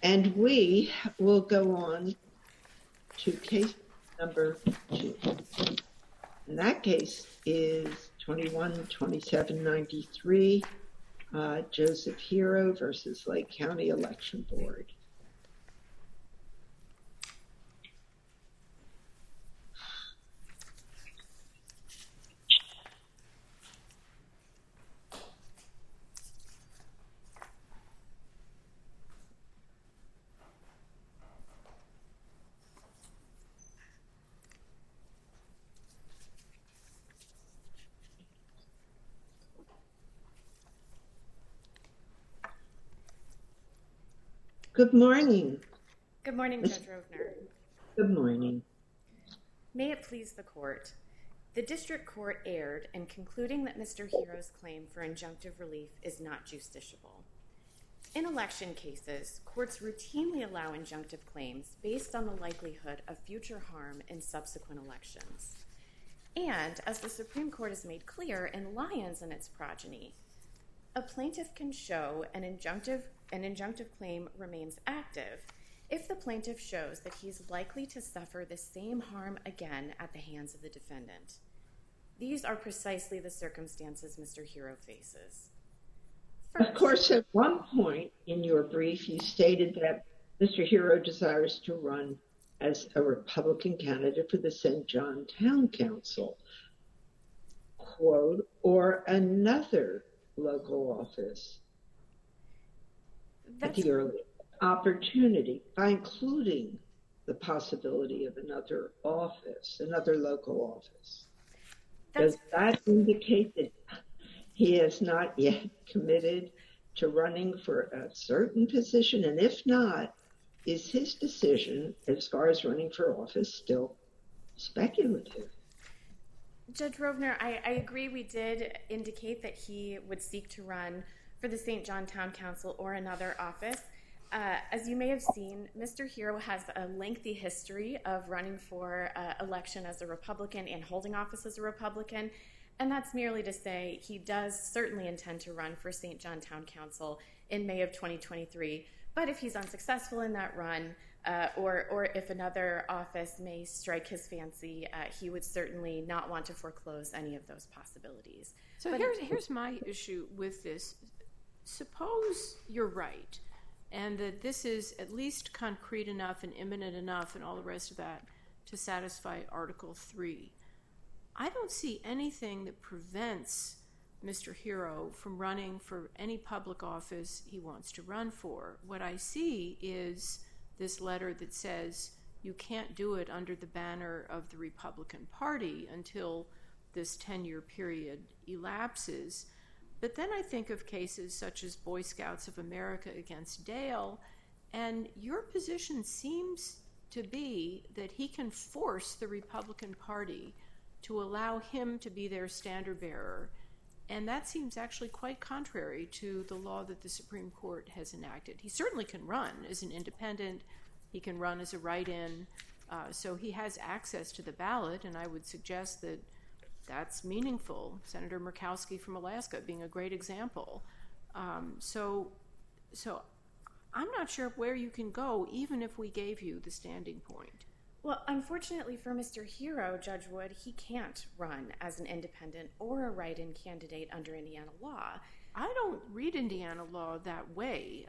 And we will go on to case number 2. And that case is 21-2793, Joseph Hero versus Lake County Election Board. Good morning. Good morning, Judge Rovner. Good morning. May it please the court. The district court erred in concluding that Mr. Hero's claim for injunctive relief is not justiciable. In election cases, courts routinely allow injunctive claims based on the likelihood of future harm in subsequent elections. And, as the Supreme Court has made clear in Lyons and its progeny, a plaintiff can show an injunctive claim remains active if the plaintiff shows that he's likely to suffer the same harm again at the hands of the defendant. These are precisely the circumstances Mr. Hero faces. Of course, at one point in your brief, you stated that Mr. Hero desires to run as a Republican candidate for the St. John Town Council, quote, or another local office at the earliest opportunity, by including the possibility of another office, another local office. Does that indicate that he has not yet committed to running for a certain position? And if not, is his decision as far as running for office still speculative? Judge Rovner, I agree we did indicate that he would seek to run for the St. John Town Council or another office. As you may have seen, Mr. Hero has a lengthy history of running for election as a Republican and holding office as a Republican, and that's merely to say he does certainly intend to run for St. John Town Council in May of 2023, but if he's unsuccessful in that run, or if another office may strike his fancy, he would certainly not want to foreclose any of those possibilities. So here's my issue with this. Suppose you're right, and that this is at least concrete enough and imminent enough and all the rest of that to satisfy Article 3. I don't see anything that prevents Mr. Hero from running for any public office he wants to run for. What I see is this letter that says you can't do it under the banner of the Republican Party until this 10-year period elapses. But then I think of cases such as Boy Scouts of America against Dale, and your position seems to be that he can force the Republican Party to allow him to be their standard bearer. And that seems actually quite contrary to the law that the Supreme Court has enacted. He certainly can run as an independent. He can run as a write-in. So he has access to the ballot, and I would suggest that that's meaningful. Senator Murkowski from Alaska being a great example. So I'm not sure where you can go, even if we gave you the standing point. Well, unfortunately for Mr. Hero, Judge Wood, he can't run as an independent or a write-in candidate under Indiana law. I don't read Indiana law that way.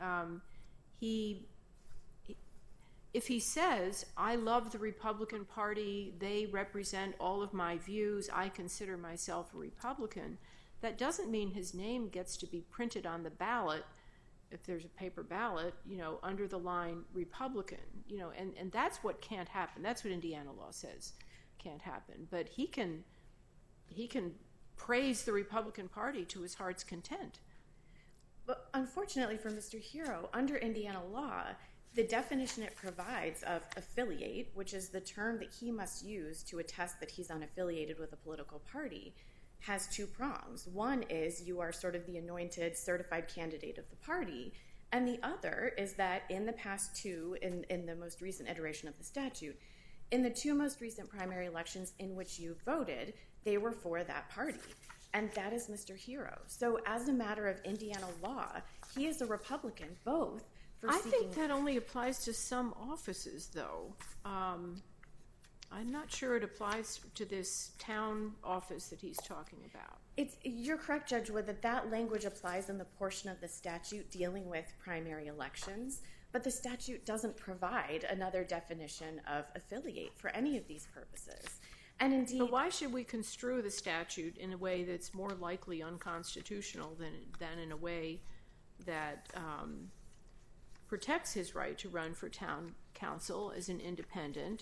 If he says, I love the Republican Party, they represent all of my views, I consider myself a Republican, that doesn't mean his name gets to be printed on the ballot, if there's a paper ballot, under the line Republican, and that's what can't happen. That's what Indiana law says can't happen. But he can praise the Republican Party to his heart's content. But unfortunately for Mr. Hero, under Indiana law, the definition it provides of affiliate, which is the term that he must use to attest that he's unaffiliated with a political party, has two prongs. One is you are sort of the anointed, certified candidate of the party, and the other is that in the past two, in the most recent iteration of the statute, in the two most recent primary elections in which you voted, they were for that party, and that is Mr. Hero. So as a matter of Indiana law, he is a Republican both for I seeking... think that only applies to some offices, though. I'm not sure it applies to this town office that he's talking about. You're correct, Judge Wood, that language applies in the portion of the statute dealing with primary elections, but the statute doesn't provide another definition of affiliate for any of these purposes. And indeed... But why should we construe the statute in a way that's more likely unconstitutional than in a way that protects his right to run for town council as an independent?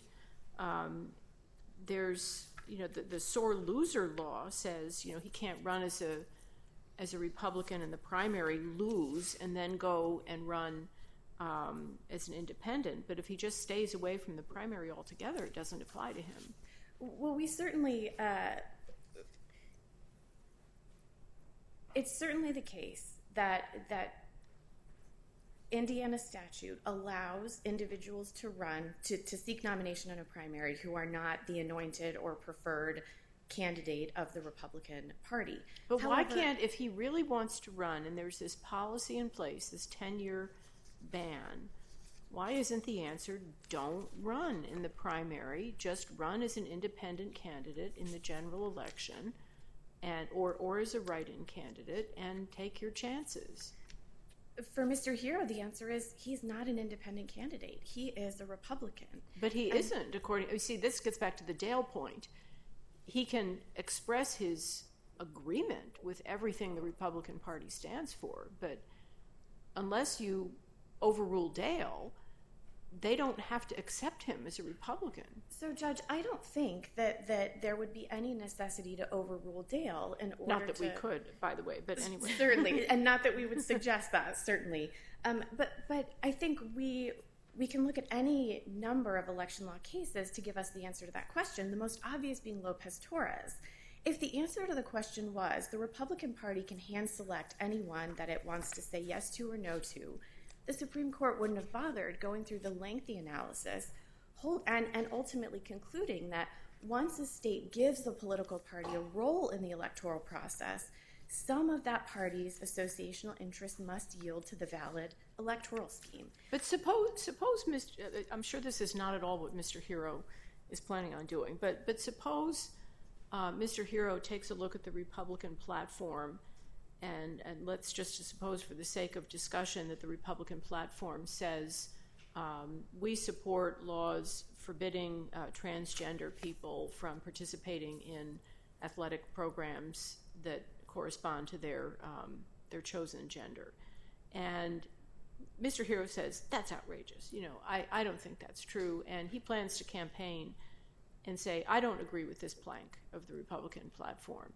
There's, the sore loser law says, he can't run as a Republican in the primary, lose, and then go and run as an independent. But if he just stays away from the primary altogether, it doesn't apply to him. Well, we certainly... it's certainly the case that Indiana statute allows individuals to run, to seek nomination in a primary who are not the anointed or preferred candidate of the Republican Party. But however, why can't, if he really wants to run, and there's this policy in place, this 10-year ban, why isn't the answer, don't run in the primary, just run as an independent candidate in the general election, or as a write-in candidate, and take your chances? For Mr. Hero, the answer is he's not an independent candidate. He is a Republican. But he isn't, see, this gets back to the Dale point. He can express his agreement with everything the Republican Party stands for, but unless you overrule Dale, they don't have to accept him as a Republican. So, Judge, I don't think that there would be any necessity to overrule Dale in order Not that we could, by the way, but anyway. Certainly, and not that we would suggest that, certainly. But I think we can look at any number of election law cases to give us the answer to that question, the most obvious being Lopez-Torres. If the answer to the question was the Republican Party can hand-select anyone that it wants to say yes to or no to, the Supreme Court wouldn't have bothered going through the lengthy analysis and ultimately concluding that once a state gives the political party a role in the electoral process, some of that party's associational interest must yield to the valid electoral scheme. But suppose I'm sure this is not at all what Mr. Hero is planning on doing, but suppose Mr. Hero takes a look at the Republican platform, and let's just suppose for the sake of discussion that the Republican platform says we support laws forbidding transgender people from participating in athletic programs that correspond to their chosen gender. And Mr. Hero says, that's outrageous. I don't think that's true. And he plans to campaign and say, I don't agree with this plank of the Republican platform.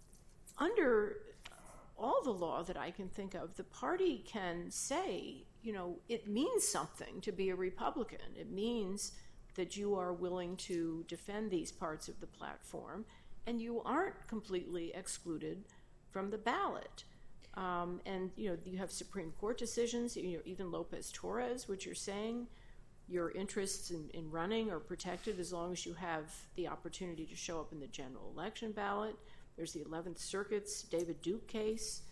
Under all the law that I can think of, the party can say, it means something to be a Republican. It means that you are willing to defend these parts of the platform, and you aren't completely excluded from the ballot. And you have Supreme Court decisions, even Lopez-Torres, which are saying your interests in running are protected as long as you have the opportunity to show up in the general election ballot. There's the 11th Circuit's David Duke case.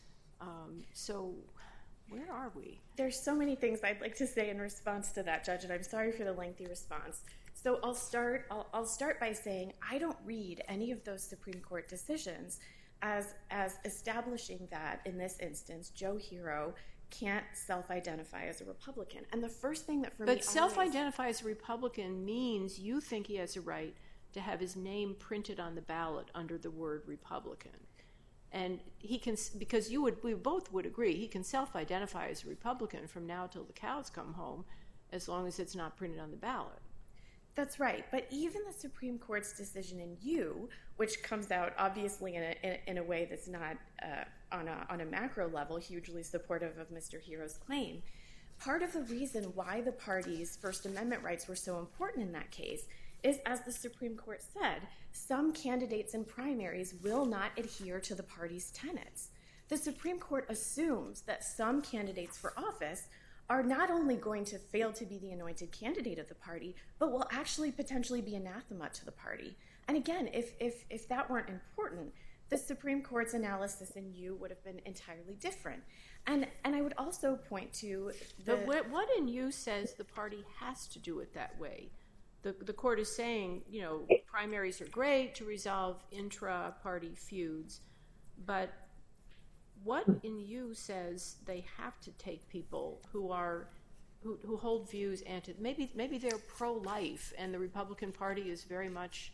So where are we? There's so many things I'd like to say in response to that, Judge, and I'm sorry for the lengthy response. So I'll start by saying I don't read any of those Supreme Court decisions as establishing that, in this instance, Joe Hero can't self-identify as a Republican. And the first thing that for me... But self-identify as a Republican means you think he has a right to have his name printed on the ballot under the word Republican. And he can, because we both would agree, he can self-identify as a Republican from now till the cows come home, as long as it's not printed on the ballot. That's right. But even the Supreme Court's decision in you, which comes out obviously in a way that's not on a macro level hugely supportive of Mr. Hero's claim, part of the reason why the party's First Amendment rights were so important in that case is, as the Supreme Court said, some candidates in primaries will not adhere to the party's tenets. The Supreme Court assumes that some candidates for office are not only going to fail to be the anointed candidate of the party, but will actually potentially be anathema to the party. And again, if that weren't important, the Supreme Court's analysis in you would have been entirely different. And I would also point to But what in you says the party has to do it that way? The court is saying, primaries are great to resolve intra-party feuds, but what in you says they have to take people who hold views maybe they're pro-life and the Republican Party is very much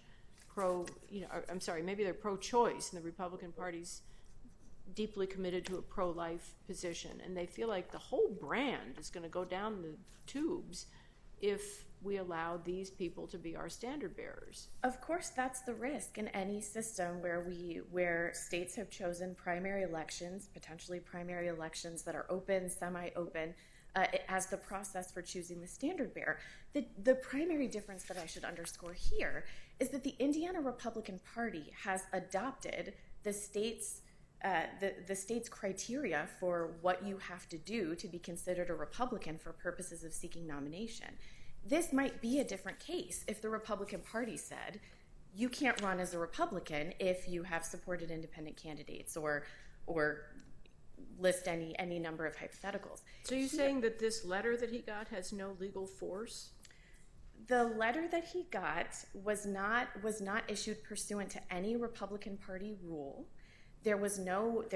maybe they're pro-choice and the Republican Party's deeply committed to a pro-life position, and they feel like the whole brand is going to go down the tubes if we allow these people to be our standard bearers. Of course, that's the risk in any system where states have chosen primary elections, potentially primary elections that are open, semi-open, as the process for choosing the standard bearer. The primary difference that I should underscore here is that the Indiana Republican Party has adopted the state's criteria for what you have to do to be considered a Republican for purposes of seeking nomination. This might be a different case if the Republican Party said, you can't run as a Republican if you have supported independent candidates or list any number of hypotheticals. So you're saying that this letter that he got has no legal force? The letter that he got was not issued pursuant to any Republican Party rule. There's no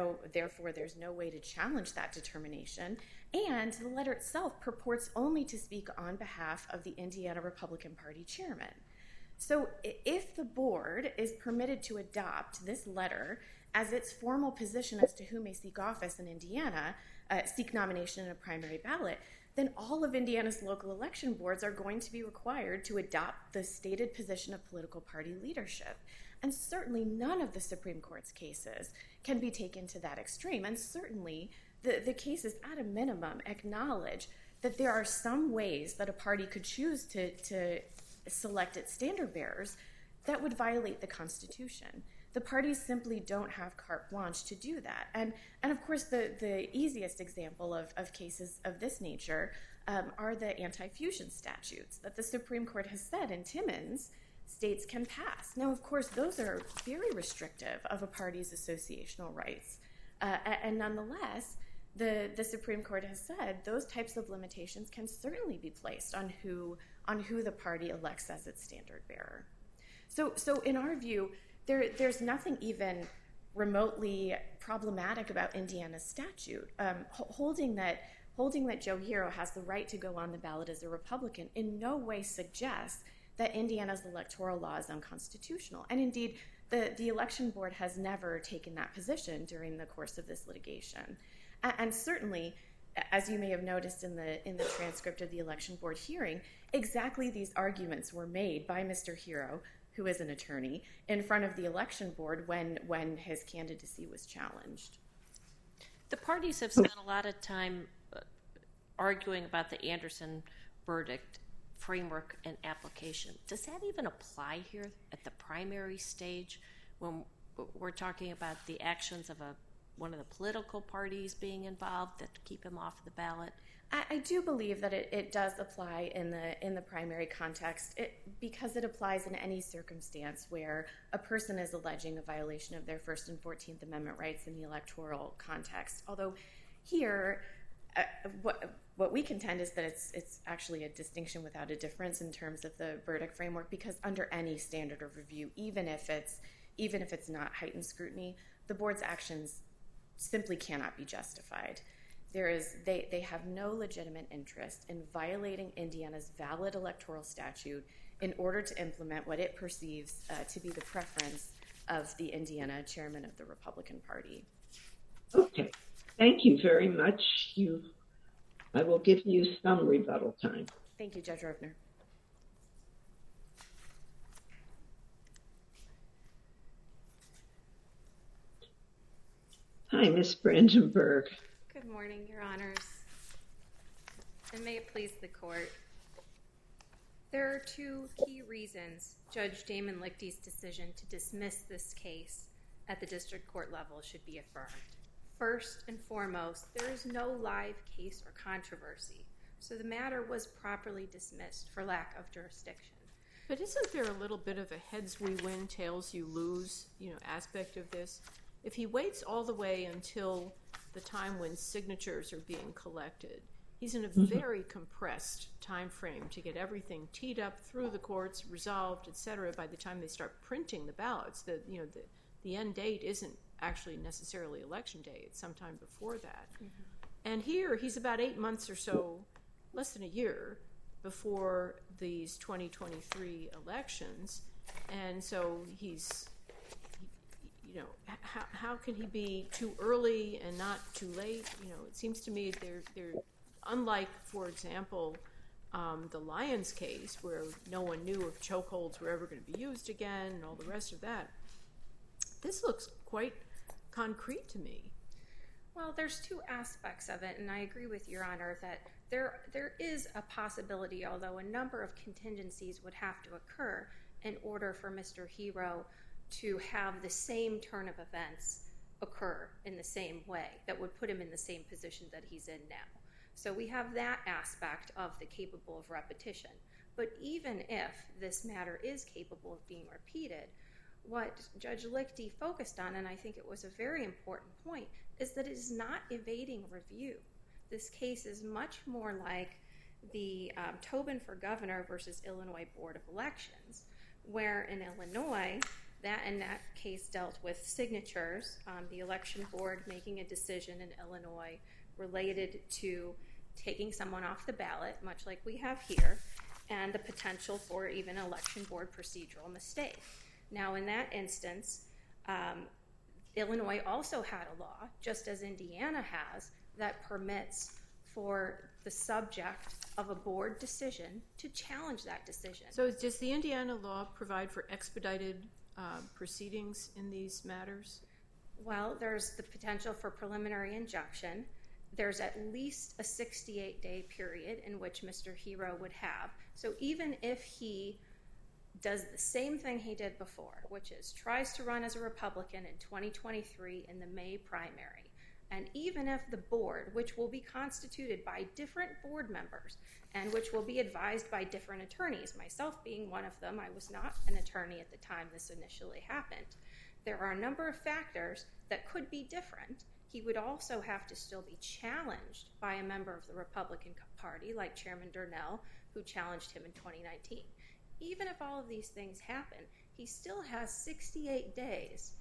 way to challenge that determination. And the letter itself purports only to speak on behalf of the Indiana Republican Party chairman. So if the board is permitted to adopt this letter as its formal position as to who may seek office in Indiana, seek nomination in a primary ballot, then all of Indiana's local election boards are going to be required to adopt the stated position of political party leadership. And certainly none of the Supreme Court's cases can be taken to that extreme. And certainly the cases, at a minimum, acknowledge that there are some ways that a party could choose to select its standard bearers that would violate the Constitution. The parties simply don't have carte blanche to do that. And of course, the easiest example of cases of this nature are the anti-fusion statutes that the Supreme Court has said in Timmons states can pass. Now, of course, those are very restrictive of a party's associational rights. And nonetheless, the Supreme Court has said those types of limitations can certainly be placed on who the party elects as its standard bearer. So in our view, there's nothing even remotely problematic about Indiana's statute. Holding that Joe Hero has the right to go on the ballot as a Republican in no way suggests that Indiana's electoral law is unconstitutional. And indeed, the election board has never taken that position during the course of this litigation. And certainly, as you may have noticed in the transcript of the election board hearing, exactly these arguments were made by Mr. Hero, who is an attorney, in front of the election board when his candidacy was challenged. The parties have spent a lot of time arguing about the Anderson verdict framework and application. Does that even apply here at the primary stage when we're talking about the actions of one of the political parties being involved that keep him off the ballot? I do believe that it does apply in the primary context because it applies in any circumstance where a person is alleging a violation of their First and 14th Amendment rights in the electoral context. Although here, what we contend is that it's actually a distinction without a difference in terms of the verdict framework, because under any standard of review, even if it's not heightened scrutiny, the board's actions simply cannot be justified. They have no legitimate interest in violating Indiana's valid electoral statute in order to implement what it perceives to be the preference of the Indiana chairman of the Republican Party. Okay. Thank you very much. I will give you some rebuttal time. Thank you, Judge Rovner. Hi, Ms. Brandenburg. Good morning, Your Honors, and may it please the Court. There are two key reasons Judge Damon Lichty's decision to dismiss this case at the district court level should be affirmed. First and foremost, there is no live case or controversy, so the matter was properly dismissed for lack of jurisdiction. But isn't there a little bit of a heads we win, tails you lose, aspect of this? If he waits all the way until the time when signatures are being collected. He's in a very compressed time frame to get everything teed up through the courts, resolved, et cetera, by the time they start printing the ballots. The end date isn't actually necessarily election day. It's sometime before that. And here, he's about 8 months or so, less than a year, before these 2023 elections. And so how can he be too early and not too late? It seems to me they're unlike, for example, the Lyons case, where no one knew if chokeholds were ever going to be used again and all the rest of that. This looks quite concrete to me. Well, there's two aspects of it, and I agree with Your Honor that there is a possibility, although a number of contingencies would have to occur in order for Mr. Hero to have the same turn of events occur in the same way that would put him in the same position that he's in now. So we have that aspect of the capable of repetition. But even if this matter is capable of being repeated, what Judge Lichty focused on, and I think it was a very important point, is that it is not evading review. This case is much more like the Tobin for Governor versus Illinois Board of Elections, where in Illinois, that case dealt with signatures, the election board making a decision in Illinois related to taking someone off the ballot, much like we have here, and the potential for even election board procedural mistake. Now, in that instance, Illinois also had a law, just as Indiana has, that permits for the subject of a board decision to challenge that decision. So does the Indiana law provide for expedited proceedings in these matters? Well, there's the potential for preliminary injunction. There's at least a 68-day period in which Mr. Hero would have. So even if he does the same thing he did before, which is tries to run as a Republican in 2023 in the May primary, and even if the board, which will be constituted by different board members and which will be advised by different attorneys, myself being one of them, I was not an attorney at the time this initially happened, there are a number of factors that could be different. He would also have to still be challenged by a member of the Republican Party, like Chairman Durnell, who challenged him in 2019. Even if all of these things happen, he still has 68 days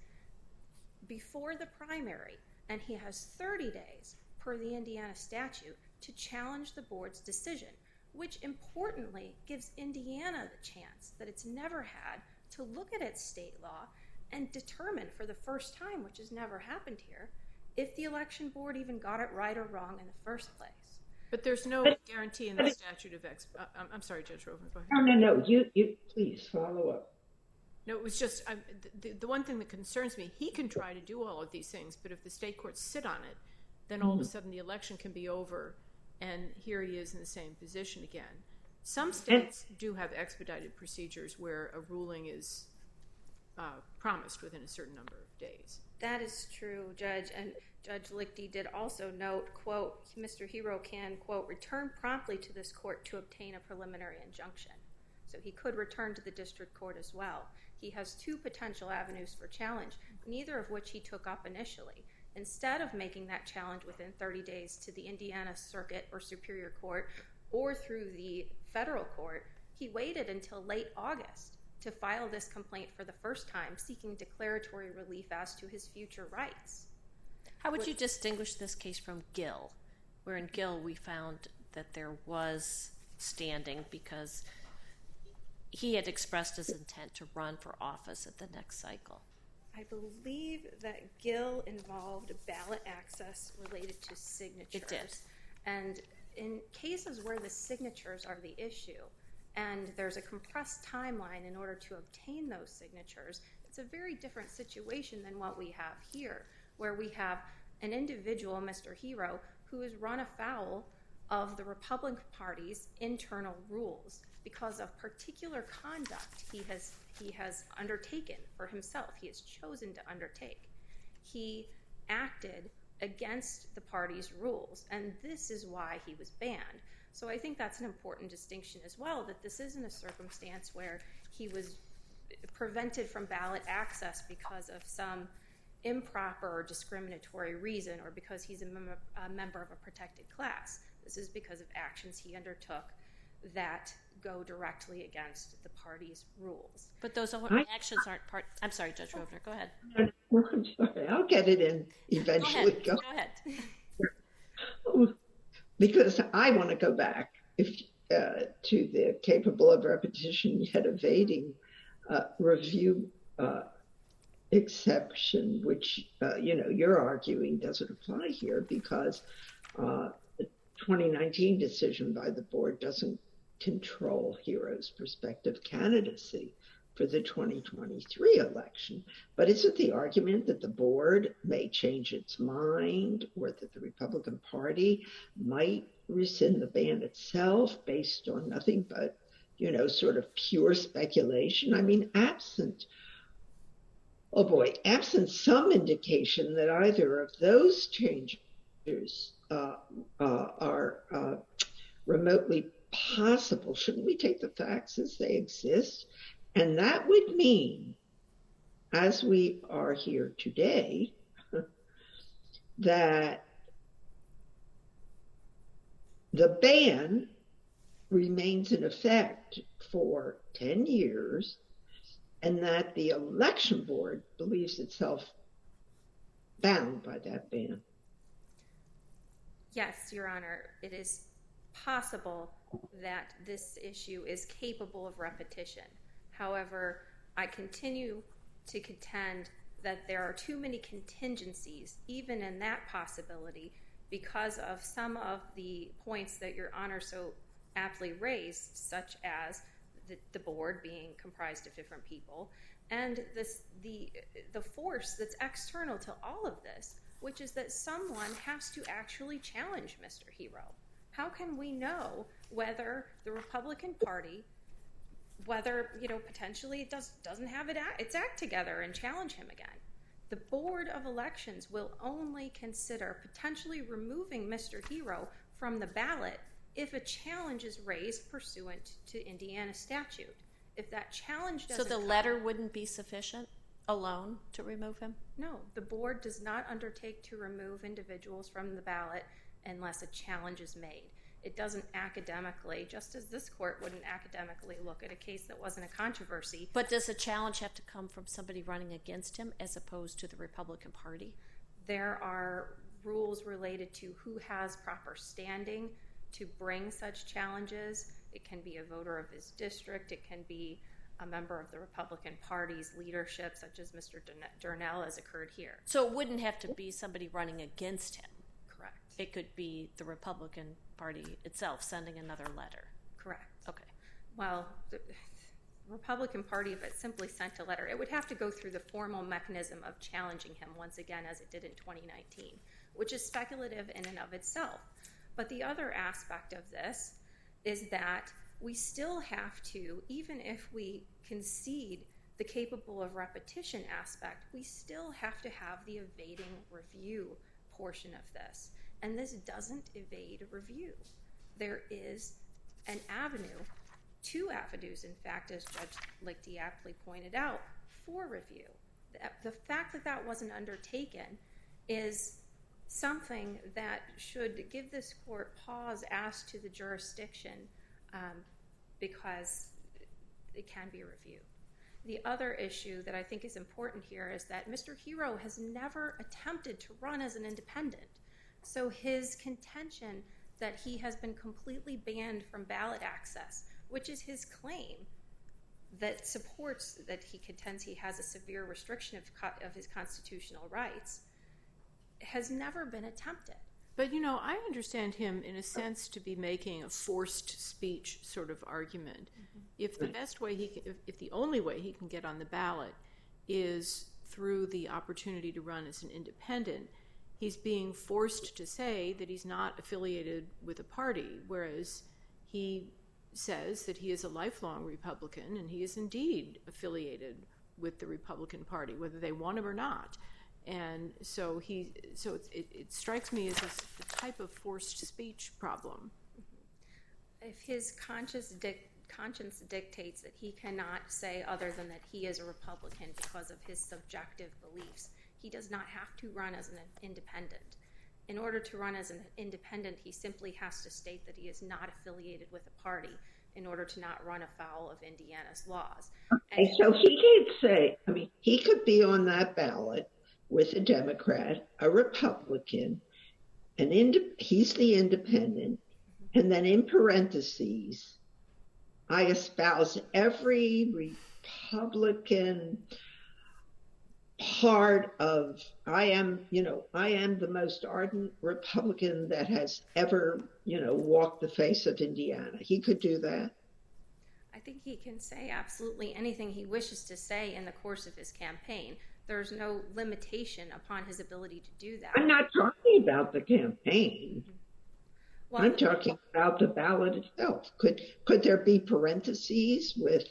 before the primary, and he has 30 days per the Indiana statute to challenge the board's decision, which importantly gives Indiana the chance that it's never had to look at its state law and determine for the first time, which has never happened here, if the election board even got it right or wrong in the first place. But there's no guarantee in the statute of I'm sorry, Judge Rovner, go ahead. No. You please follow up. No, it was just the one thing that concerns me. He can try to do all of these things, but if the state courts sit on it, then all of a sudden the election can be over, and here he is in the same position again. Some states do have expedited procedures where a ruling is promised within a certain number of days. That is true, Judge, and Judge Lichty did also note, quote, Mr. Hero can, quote, return promptly to this court to obtain a preliminary injunction. So he could return to the district court as well. He has two potential avenues for challenge, neither of which he took up initially. Instead of making that challenge within 30 days to the Indiana Circuit or Superior Court or through the federal court, he waited until late August to file this complaint for the first time, seeking declaratory relief as to his future rights. How would you distinguish this case from Gill, where in Gill we found that there was standing because he had expressed his intent to run for office at the next cycle? I believe that Gill involved ballot access related to signatures. It did. And in cases where the signatures are the issue, and there's a compressed timeline in order to obtain those signatures, it's a very different situation than what we have here, where we have an individual, Mr. Hero, who has run afoul of the Republican Party's internal rules because of particular conduct he has undertaken for himself. He has chosen to undertake. He acted against the party's rules, and this is why he was banned. So I think that's an important distinction as well, that this isn't a circumstance where he was prevented from ballot access because of some improper or discriminatory reason or because he's a member of a protected class. This is because of actions he undertook that go directly against the party's rules. But those actions aren't part... I'm sorry, Judge Rovner, go ahead. No, I'm sorry. I'll get it in eventually. Go ahead. Because I want to go back to the capable of repetition yet evading review exception, which, you're arguing doesn't apply here because the 2019 decision by the board doesn't control HERO's prospective candidacy for the 2023 election. But isn't the argument that the board may change its mind or that the Republican Party might rescind the ban itself based on nothing but, sort of pure speculation? I mean, absent some indication that either of those changes are remotely possible, shouldn't we take the facts as they exist? And that would mean, as we are here today, that the ban remains in effect for 10 years and that the election board believes itself bound by that ban. Yes, Your Honor, it is possible that this issue is capable of repetition. However, I continue to contend that there are too many contingencies, even in that possibility, because of some of the points that Your Honor so aptly raised, such as the board being comprised of different people, and the force that's external to all of this, which is that someone has to actually challenge Mr. Hero. How can we know whether the Republican Party, potentially it doesn't have its act together and challenge him again? The Board of Elections will only consider potentially removing Mr. Hero from the ballot if a challenge is raised pursuant to Indiana statute. If that challenge doesn't So the letter wouldn't be sufficient alone to remove him? No, the board does not undertake to remove individuals from the ballot unless a challenge is made. It doesn't academically, just as this court wouldn't academically look at a case that wasn't a controversy. But does a challenge have to come from somebody running against him as opposed to the Republican Party? There are rules related to who has proper standing to bring such challenges. It can be a voter of his district. It can be a member of the Republican Party's leadership, such as Mr. Darnell, as occurred here. So it wouldn't have to be somebody running against him? Correct. It could be the Republican Party itself sending another letter? Correct. Okay. Well, the Republican Party, if it simply sent a letter, it would have to go through the formal mechanism of challenging him once again, as it did in 2019, which is speculative in and of itself. But the other aspect of this is that we still have to, even if we concede the capable of repetition aspect, we still have to have the evading review portion of this. And this doesn't evade review. There is an avenue, two avenues, in fact, as Judge Lichty aptly pointed out, for review. The fact that that wasn't undertaken is something that should give this court pause as to the jurisdiction, because it can be reviewed. The other issue that I think is important here is that Mr. Hero has never attempted to run as an independent. So his contention that he has been completely banned from ballot access, which is his claim that supports that he contends he has a severe restriction of his constitutional rights, has never been attempted. But, I understand him in a sense to be making a forced speech sort of argument. Mm-hmm. If the best way if the only way he can get on the ballot is through the opportunity to run as an independent, he's being forced to say that he's not affiliated with a party, whereas he says that he is a lifelong Republican and he is indeed affiliated with the Republican Party, whether they want him or not. And so it strikes me as a type of forced speech problem. If his conscience dictates that he cannot say other than that he is a Republican because of his subjective beliefs, He does not have to run as an independent. In order to run as an independent, he simply has to state that he is not affiliated with a party in order to not run afoul of Indiana's laws. And so he could say, he could be on that ballot with a Democrat, a Republican, he's the independent, and then in parentheses, I espouse every Republican part of, I am the most ardent Republican that has ever, walked the face of Indiana. He could do that. I think he can say absolutely anything he wishes to say in the course of his campaign. There's no limitation upon his ability to do that. I'm not talking about the campaign. Well, I'm talking about the ballot itself. Could there be parentheses with,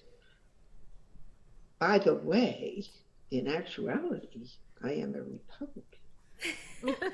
by the way, in actuality, I am a Republican?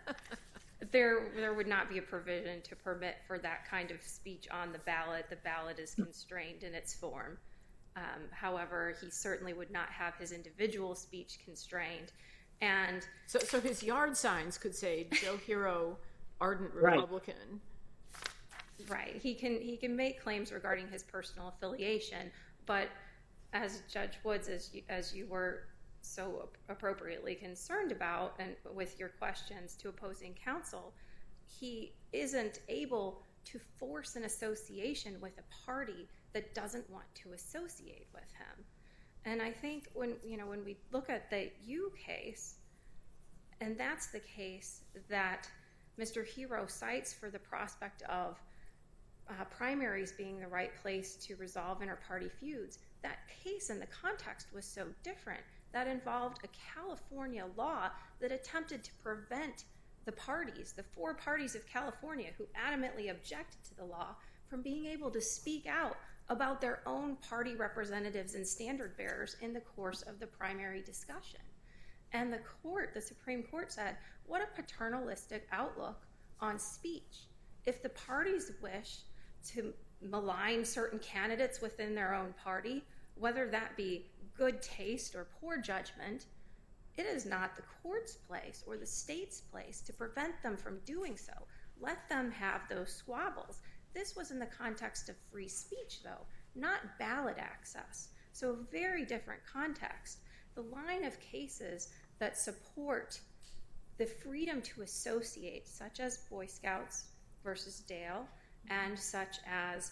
There would not be a provision to permit for that kind of speech on the ballot. The ballot is constrained in its form. However, he certainly would not have his individual speech constrained. And so his yard signs could say Joe Hero, ardent Republican. Right. He can make claims regarding his personal affiliation, but as Judge Woods, as you were so appropriately concerned about, and with your questions to opposing counsel, he isn't able to force an association with a party that doesn't want to associate with him. And I think when we look at the Yu case, and that's the case that Mr. Hero cites for the prospect of primaries being the right place to resolve inter-party feuds, that case in the context was so different. That involved a California law that attempted to prevent the parties, the four parties of California who adamantly objected to the law, from being able to speak out about their own party representatives and standard bearers in the course of the primary discussion. And the Supreme Court said, what a paternalistic outlook on speech. If the parties wish to malign certain candidates within their own party, whether that be good taste or poor judgment, it is not the court's place or the state's place to prevent them from doing so. Let them have those squabbles. This was in the context of free speech, though, not ballot access. So a very different context. The line of cases that support the freedom to associate, such as Boy Scouts versus Dale, and such as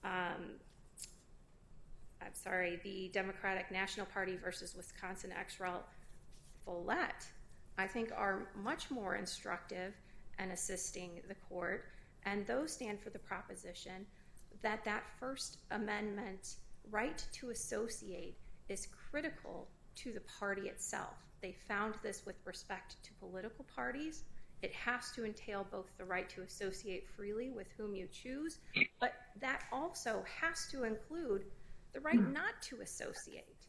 the Democratic National Party versus Wisconsin ex-rel Follett, I think are much more instructive and assisting the court, and those stand for the proposition that First Amendment right to associate is critical to the party itself. They found this with respect to political parties. It has to entail both the right to associate freely with whom you choose, but that also has to include the right not to associate.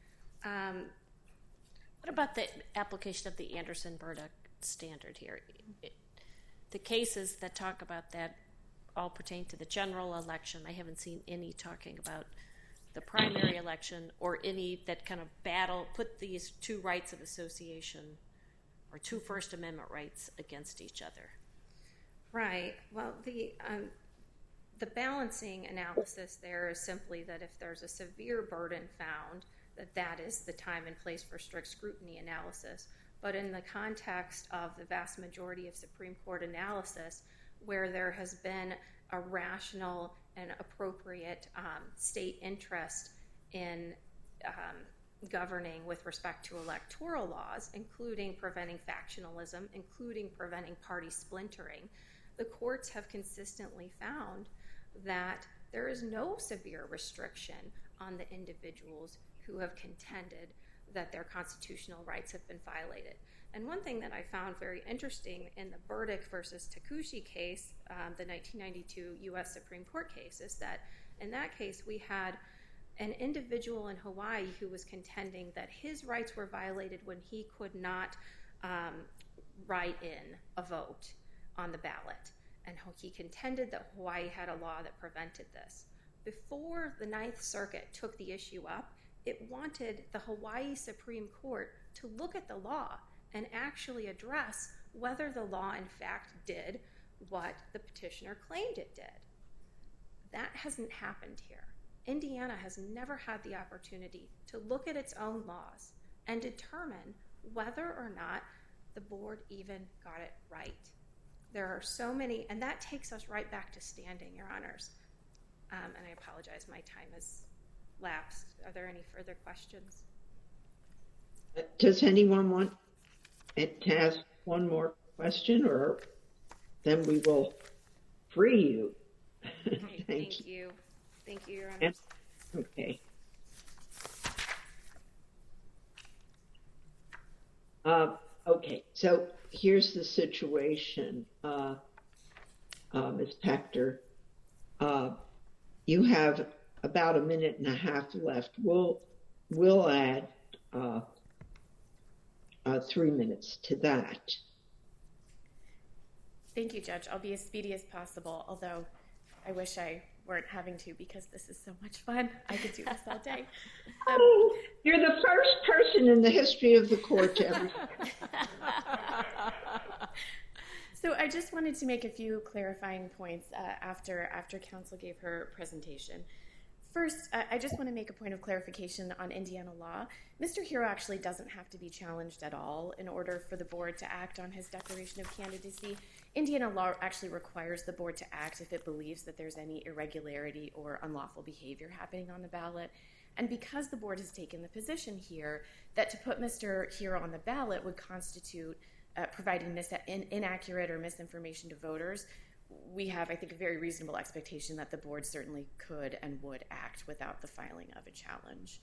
What about the application of the Anderson-Burdick standard here? The cases that talk about that all pertain to the general election. I haven't seen any talking about the primary election or any that kind of put these two rights of association or two First Amendment rights against each other. Right. Well, the balancing analysis there is simply that if there's a severe burden found, that is the time and place for strict scrutiny analysis. But in the context of the vast majority of Supreme Court analysis, where there has been a rational and appropriate state interest in governing with respect to electoral laws, including preventing factionalism, including preventing party splintering, the courts have consistently found that there is no severe restriction on the individuals who have contended that their constitutional rights have been violated. And one thing that I found very interesting in the Burdick versus Takushi case, the 1992 U.S. Supreme Court case, is that in that case we had an individual in Hawaii who was contending that his rights were violated when he could not write in a vote on the ballot. And he contended that Hawaii had a law that prevented this. Before the Ninth Circuit took the issue up, it wanted the Hawaii Supreme Court to look at the law and actually address whether the law in fact did what the petitioner claimed it did. That hasn't happened here. Indiana has never had the opportunity to look at its own laws and determine whether or not the board even got it right. There are so many, and that takes us right back to standing, Your Honors. And I apologize, my time has lapsed. Are there any further questions? Does anyone want to ask one more question, or then we will free you? Thank you. Thank you, Your Honors. Okay. Okay, so here's the situation, Ms. Pachter. You have about a minute and a half left. We'll add 3 minutes to that. Thank you, Judge. I'll be as speedy as possible, although I wish I weren't having to because this is so much fun. I could do this all day. You're the first person in the history of the court to ever. So I just wanted to make a few clarifying points after counsel gave her presentation. First, I just want to make a point of clarification on Indiana law. Mr. Hero actually doesn't have to be challenged at all in order for the board to act on his declaration of candidacy. Indiana law actually requires the board to act if it believes that there's any irregularity or unlawful behavior happening on the ballot. And because the board has taken the position here that to put Mr. Hero on the ballot would constitute providing inaccurate or misinformation to voters, we have, I think, a very reasonable expectation that the board certainly could and would act without the filing of a challenge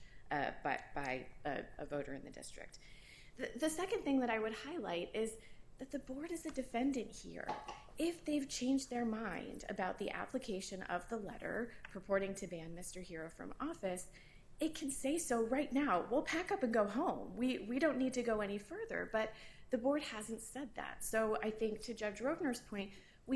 by a voter in the district. The second thing that I would highlight is that the board is a defendant here. If they've changed their mind about the application of the letter purporting to ban Mr. Hero from office, it can say so right now. We'll pack up and go home. We don't need to go any further, but the board hasn't said that. So I think to Judge Rovner's point,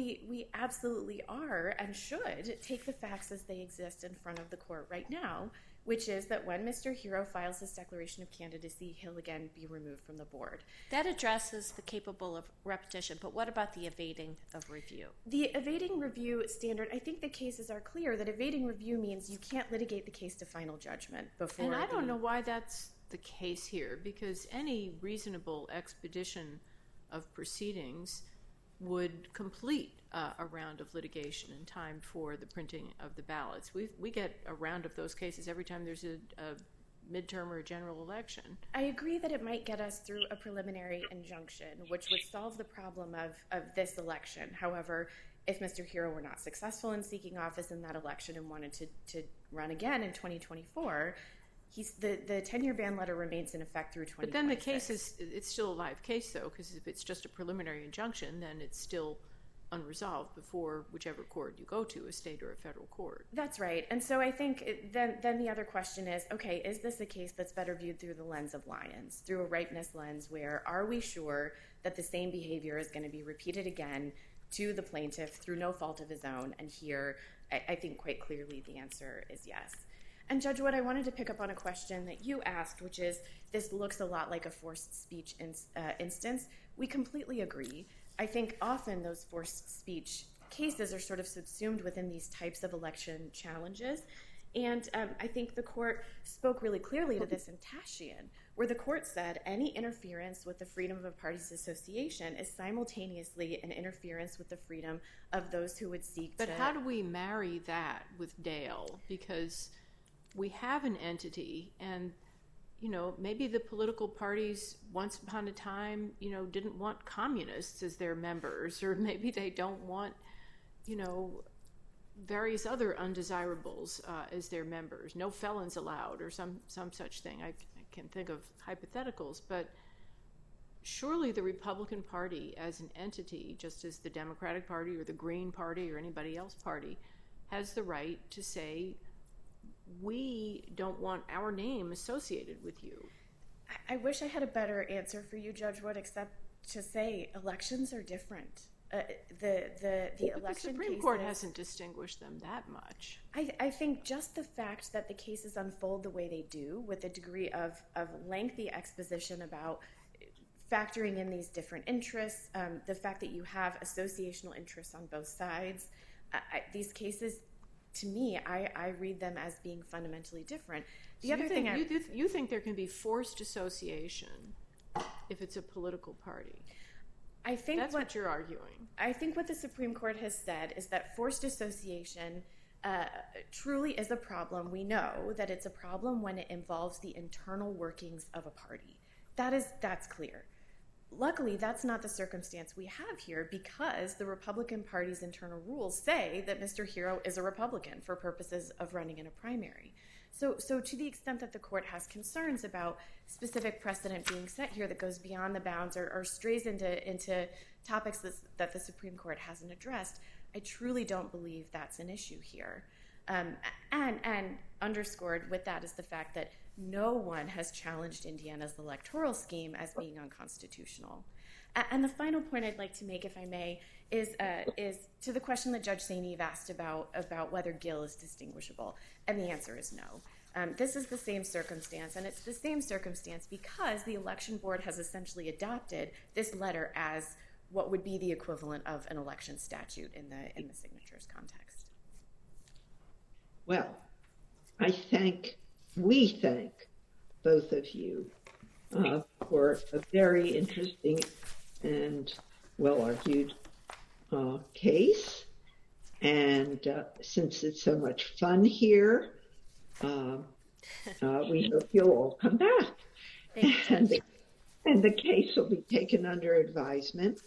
we absolutely are and should take the facts as they exist in front of the court right now, which is that when Mr. Hero files his declaration of candidacy, he'll again be removed from the board. That addresses the capable of repetition, but what about the evading of review? The evading review standard, I think the cases are clear that evading review means you can't litigate the case to final judgment before. And I don't know why that's the case here, because any reasonable expedition of proceedings would complete a round of litigation in time for the printing of the ballots. We get a round of those cases every time there's a midterm or a general election. I agree that it might get us through a preliminary injunction, which would solve the problem of this election. However, if Mr. Hero were not successful in seeking office in that election and wanted to run again in 2024, the 10-year ban letter remains in effect through 2026. But then the case it's still a live case, though, because if it's just a preliminary injunction, then it's still unresolved before whichever court you go to, a state or a federal court. That's right. And so I think then the other question is, okay, is this a case that's better viewed through the lens of Lyons, through a ripeness lens, where are we sure that the same behavior is going to be repeated again to the plaintiff through no fault of his own? And here, I think quite clearly the answer is yes. And Judge Wood, I wanted to pick up on a question that you asked, which is, this looks a lot like a forced speech instance. We completely agree. I think often those forced speech cases are sort of subsumed within these types of election challenges. And I think the court spoke really clearly to this in Tashian, where the court said any interference with the freedom of a party's association is simultaneously an interference with the freedom of those who would seek to... But how do we marry that with Dale? Because we have an entity, and maybe the political parties once upon a time didn't want communists as their members, or maybe they don't want various other undesirables as their members, no felons allowed, or some such thing. I can think of hypotheticals, but surely the Republican Party as an entity, just as the Democratic Party or the Green Party or anybody else party, has the right to say, we don't want our name associated with you. I wish I had a better answer for you, Judge Wood, except to say elections are different. The election the Supreme cases, Court hasn't distinguished them that much. I think just the fact that the cases unfold the way they do, with a degree of lengthy exposition about factoring in these different interests, the fact that you have associational interests on both sides, these cases, to me, I read them as being fundamentally different. The other thing you think there can be forced association if it's a political party? I think that's what you're arguing. I think what the Supreme Court has said is that forced association truly is a problem. We know that it's a problem when it involves the internal workings of a party. That's clear. Luckily, that's not the circumstance we have here, because the Republican Party's internal rules say that Mr. Hero is a Republican for purposes of running in a primary. So to the extent that the court has concerns about specific precedent being set here that goes beyond the bounds or strays into topics that the Supreme Court hasn't addressed, I truly don't believe that's an issue here. And underscored with that is the fact that no one has challenged Indiana's electoral scheme as being unconstitutional. And the final point I'd like to make, if I may, is to the question that Judge St. Eve asked about whether Gill is distinguishable. And the answer is no. This is the same circumstance, and it's the same circumstance because the election board has essentially adopted this letter as what would be the equivalent of an election statute in the signatures context. Well, we thank both of you for a very interesting and well-argued case. And since it's so much fun here, we hope you'll all come back. And the case will be taken under advisement.